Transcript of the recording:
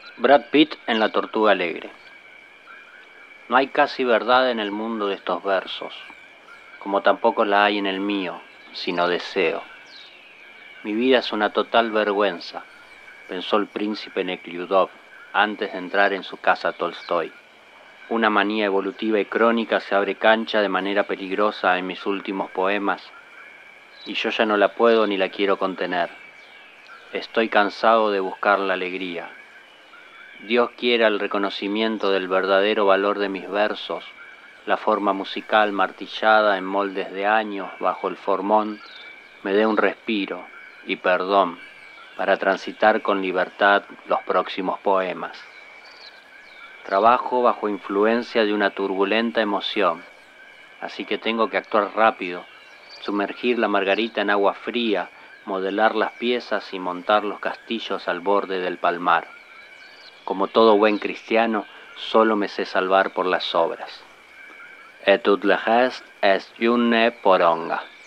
Brad Pitt en La Tortuga Alegre. No hay casi verdad en el mundo de estos versos, como tampoco la hay en el mío, sino deseo. Mi vida es una total vergüenza, pensó el príncipe Nekhlyudov antes de entrar en su casa Tolstoy. Una manía evolutiva y crónica se abre cancha de manera peligrosa en mis últimos poemas, y yo ya no la puedo ni la quiero contener. Estoy cansado de buscar la alegría. Dios quiera el reconocimiento del verdadero valor de mis versos, la forma musical martillada en moldes de años bajo el formón, me dé un respiro y perdón para transitar con libertad los próximos poemas. Trabajo bajo influencia de una turbulenta emoción, así que tengo que actuar rápido, sumergir la margarita en agua fría, modelar las piezas y montar los castillos al borde del palmar. Como todo buen cristiano, solo me sé salvar por las obras. Et tout le reste est une poronga.